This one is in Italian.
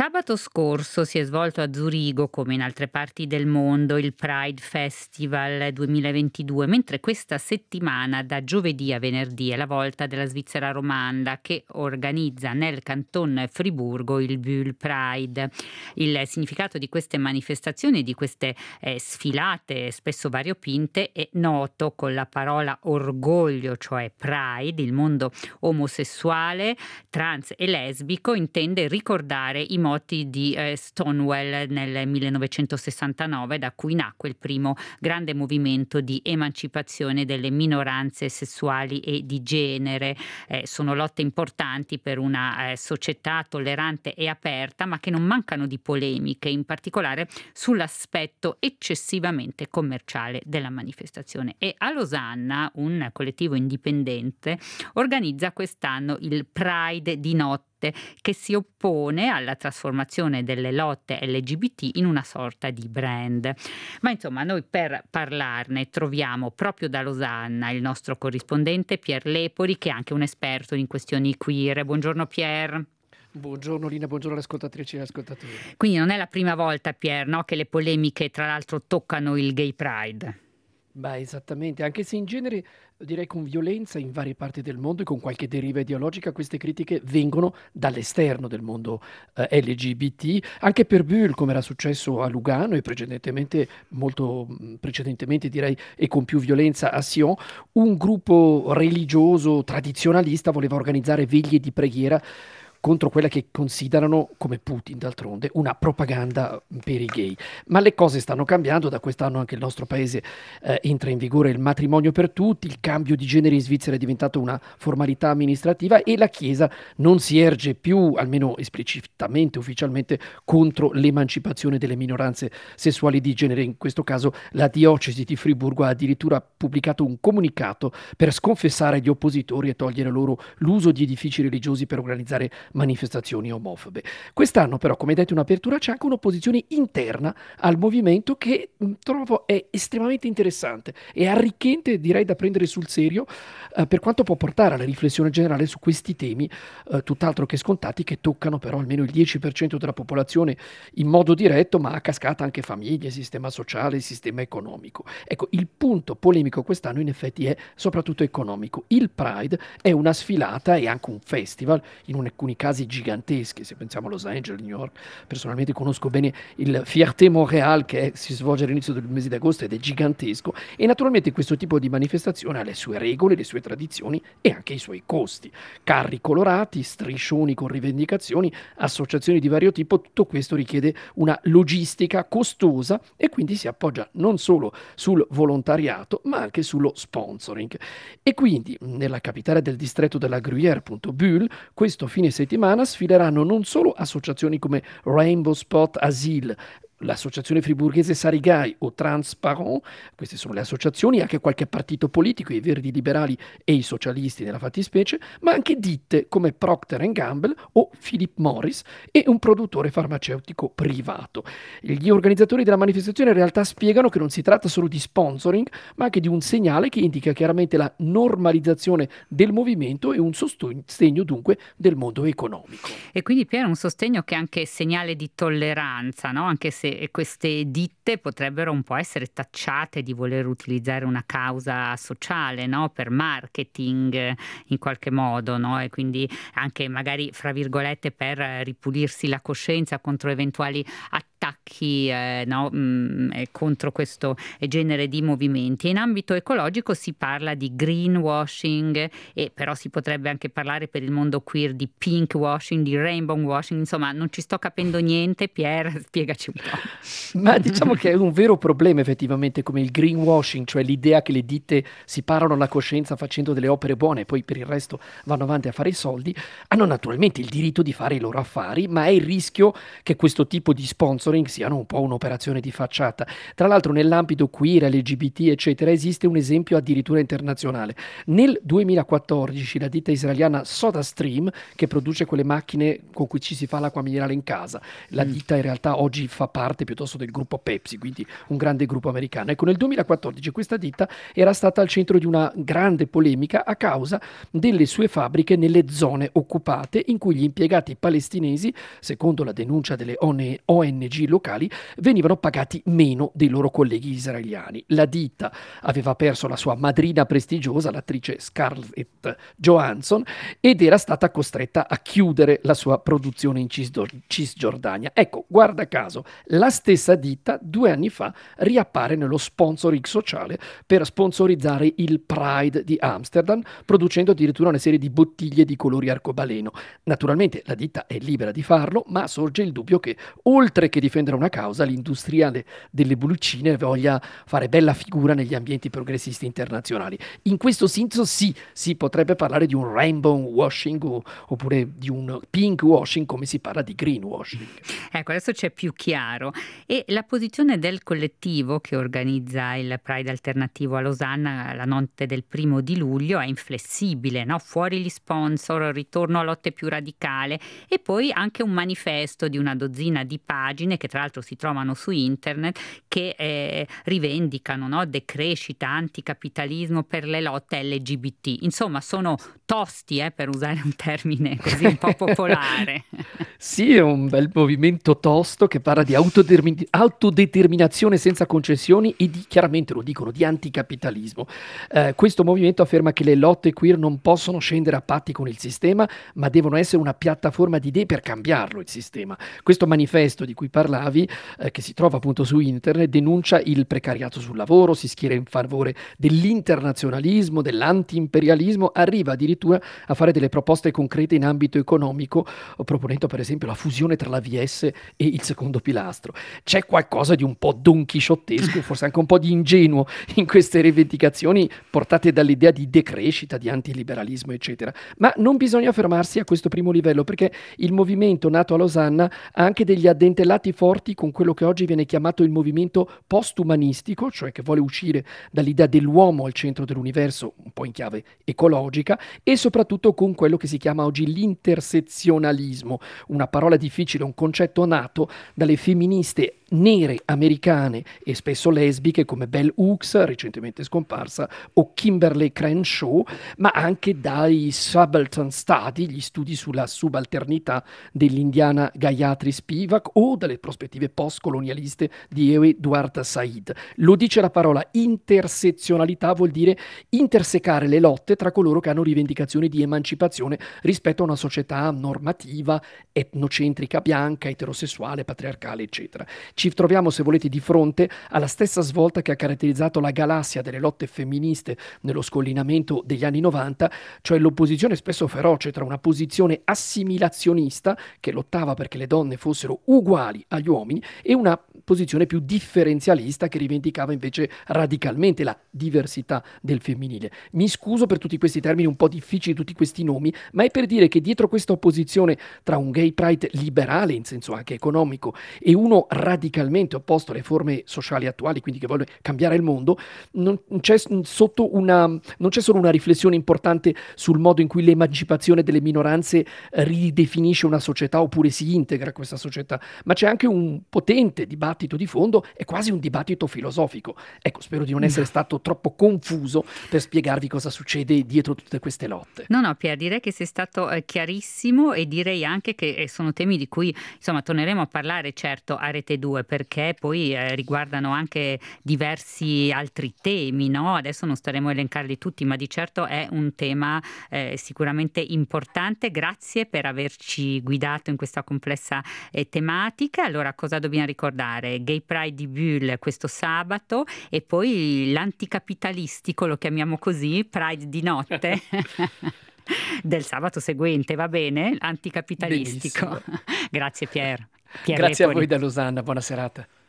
Sabato scorso si è svolto a Zurigo, come in altre parti del mondo, il Pride Festival 2022, mentre questa settimana, da giovedì a venerdì, è la volta della Svizzera romanda che organizza nel canton Friburgo il Bull Pride. Il significato di queste manifestazioni, di queste sfilate spesso variopinte, è noto con la parola orgoglio, cioè Pride. Il mondo omosessuale, trans e lesbico intende ricordare i moti di Stonewall nel 1969, da cui nacque il primo grande movimento di emancipazione delle minoranze sessuali e di genere. Sono lotte importanti per una società tollerante e aperta, ma che non mancano di polemiche, in particolare sull'aspetto eccessivamente commerciale della manifestazione. E a Losanna un collettivo indipendente organizza quest'anno il Pride di notte, che si oppone alla trasformazione delle lotte LGBT in una sorta di brand. Ma insomma, noi per parlarne troviamo proprio da Losanna il nostro corrispondente Pier Lepori, che è anche un esperto in questioni queer. Buongiorno Pier. Buongiorno Lina, buongiorno alle ascoltatrici e agli ascoltatori. Quindi non è la prima volta, Pier, no, che le polemiche tra l'altro toccano il Gay Pride. Beh, esattamente, anche se in genere direi con violenza in varie parti del mondo e con qualche deriva ideologica, queste critiche vengono dall'esterno del mondo LGBT, anche per Bull, come era successo a Lugano e precedentemente, molto precedentemente direi, e con più violenza a Sion, un gruppo religioso tradizionalista voleva organizzare veglie di preghiera contro quella che considerano, come Putin d'altronde, una propaganda per i gay. Ma le cose stanno cambiando, da quest'anno anche il nostro paese entra in vigore il matrimonio per tutti, il cambio di genere in Svizzera è diventato una formalità amministrativa e la Chiesa non si erge più, almeno esplicitamente, ufficialmente, contro l'emancipazione delle minoranze sessuali di genere. In questo caso la diocesi di Friburgo ha addirittura pubblicato un comunicato per sconfessare gli oppositori e togliere loro l'uso di edifici religiosi per organizzare manifestazioni omofobe. Quest'anno però, come detto in apertura, c'è anche un'opposizione interna al movimento che trovo è estremamente interessante e arricchente, direi da prendere sul serio, per quanto può portare alla riflessione generale su questi temi tutt'altro che scontati, che toccano però almeno il 10% della popolazione in modo diretto, ma a cascata anche famiglie, sistema sociale, sistema economico. Ecco, il punto polemico quest'anno in effetti è soprattutto economico. Il Pride è una sfilata e anche un festival, in alcuni casi giganteschi, se pensiamo a Los Angeles, New York. Personalmente conosco bene il Fierté Montréal si svolge all'inizio del mese di agosto ed è gigantesco, e naturalmente questo tipo di manifestazione ha le sue regole, le sue tradizioni e anche i suoi costi. Carri colorati, striscioni con rivendicazioni, associazioni di vario tipo, tutto questo richiede una logistica costosa e quindi si appoggia non solo sul volontariato ma anche sullo sponsoring. E quindi nella capitale del distretto della Gruyère, appunto Bull, questo fine settimana sfileranno non solo associazioni come Rainbow Spot Asile, l'associazione friburghese Sarigai o Transparent, queste sono le associazioni, anche qualche partito politico, i Verdi Liberali e i Socialisti nella fattispecie, ma anche ditte come Procter Gamble o Philip Morris e un produttore farmaceutico privato. Gli organizzatori della manifestazione in realtà spiegano che non si tratta solo di sponsoring, ma anche di un segnale che indica chiaramente la normalizzazione del movimento e un sostegno dunque del mondo economico. E quindi Pier, un sostegno che è anche segnale di tolleranza, no? Anche se queste ditte potrebbero un po' essere tacciate di voler utilizzare una causa sociale, no? Per marketing in qualche modo, no? E quindi anche magari, fra virgolette, per ripulirsi la coscienza contro eventuali attacchi contro questo genere di movimenti. In ambito ecologico si parla di greenwashing, e però si potrebbe anche parlare per il mondo queer di pinkwashing, di rainbow washing. Insomma, non ci sto capendo niente. Pier, spiegaci un po'. Ma diciamo che è un vero problema effettivamente, come il greenwashing, cioè l'idea che le ditte si parano la coscienza facendo delle opere buone e poi per il resto vanno avanti a fare i soldi. Hanno naturalmente il diritto di fare i loro affari, ma è il rischio che questo tipo di sponsoring sponsoring siano un po' un'operazione di facciata. Tra l'altro nell'ambito queer, LGBT, eccetera, esiste un esempio addirittura internazionale. Nel 2014 la ditta israeliana SodaStream, che produce quelle macchine con cui ci si fa l'acqua minerale in casa, la ditta in realtà oggi fa parte piuttosto del gruppo Pepsi, quindi un grande gruppo americano. Ecco, nel 2014 questa ditta era stata al centro di una grande polemica a causa delle sue fabbriche nelle zone occupate in cui gli impiegati palestinesi, secondo la denuncia delle ONG locali, venivano pagati meno dei loro colleghi israeliani. La ditta aveva perso la sua madrina prestigiosa, l'attrice Scarlett Johansson, ed era stata costretta a chiudere la sua produzione in Cisgiordania. Ecco, guarda caso, la stessa ditta 2 anni fa riappare nello sponsoring sociale per sponsorizzare il Pride di Amsterdam, producendo addirittura una serie di bottiglie di colori arcobaleno. Naturalmente la ditta è libera di farlo, ma sorge il dubbio che, oltre che difendere una causa, l'industriale delle bollicine voglia fare bella figura negli ambienti progressisti internazionali. In questo senso sì, si potrebbe parlare di un rainbow washing oppure di un pink washing, come si parla di greenwashing. Ecco, adesso c'è più chiaro. E la posizione del collettivo che organizza il Pride alternativo a Losanna la notte del 1° luglio è inflessibile, no? Fuori gli sponsor, ritorno a lotte più radicale e poi anche un manifesto di una dozzina di pagine che tra l'altro si trovano su internet che rivendicano, no? Decrescita, anticapitalismo per le lotte LGBT. Insomma, sono tosti, per usare un termine così un po' popolare. Sì, è un bel movimento tosto che parla di autodeterminazione senza concessioni e chiaramente lo dicono, di anticapitalismo. Questo movimento afferma che le lotte queer non possono scendere a patti con il sistema, ma devono essere una piattaforma di idee per cambiarlo il sistema. Questo manifesto di cui parlavi, che si trova appunto su internet, denuncia il precariato sul lavoro, si schiera in favore dell'internazionalismo, dell'anti-imperialismo, arriva addirittura a fare delle proposte concrete in ambito economico, proponendo per esempio la fusione tra l'AVS e il secondo pilastro. C'è qualcosa di un po' donchisciottesco, forse anche un po' di ingenuo in queste rivendicazioni portate dall'idea di decrescita, di antiliberalismo, eccetera. Ma non bisogna fermarsi a questo primo livello, perché il movimento nato a Losanna ha anche degli addentellati forti con quello che oggi viene chiamato il movimento post-umanistico, cioè che vuole uscire dall'idea dell'uomo al centro dell'universo, un po' in chiave ecologica, e soprattutto con quello che si chiama oggi l'intersezionalismo, una parola difficile, un concetto nato dalle femministe nere americane e spesso lesbiche come Bell Hooks, recentemente scomparsa, o Kimberly Crenshaw, ma anche dai subaltern study, gli studi sulla subalternità dell'indiana Gayatri Spivak, o dalle prospettive post-colonialiste di Edward Said. Lo dice la parola intersezionalità, vuol dire intersecare le lotte tra coloro che hanno rivendicazioni di emancipazione rispetto a una società normativa, etnocentrica, bianca, eterosessuale, patriarcale, eccetera. Ci troviamo, se volete, di fronte alla stessa svolta che ha caratterizzato la galassia delle lotte femministe nello scollinamento degli anni 90, cioè l'opposizione spesso feroce tra una posizione assimilazionista che lottava perché le donne fossero uguali agli uomini e una posizione più differenzialista che rivendicava invece radicalmente la diversità del femminile. Mi scuso per tutti questi termini un po' difficili, tutti questi nomi, ma è per dire che dietro questa opposizione tra un gay pride liberale, in senso anche economico, e uno radicalmente opposto alle forme sociali attuali, quindi che vuole cambiare il mondo, non c'è solo una riflessione importante sul modo in cui l'emancipazione delle minoranze ridefinisce una società oppure si integra a questa società, ma c'è anche un potente dibattito di fondo e quasi un dibattito filosofico. Ecco, spero di non essere stato troppo confuso per spiegarvi cosa succede dietro tutte queste lotte. No, Pier, direi che sei stato chiarissimo e direi anche che sono temi di cui insomma torneremo a parlare certo a Rete 2 perché poi riguardano anche diversi altri temi, no? Adesso non staremo a elencarli tutti, ma di certo è un tema sicuramente importante. Grazie per averci guidato in questa complessa tematica. Allora, cosa dobbiamo ricordare? Gay Pride di Bulle questo sabato e poi l'anticapitalistico, lo chiamiamo così, Pride di notte. Del sabato seguente, va bene? Anticapitalistico. Benissimo. Grazie Pier. Grazie a voi da Losanna, buona serata.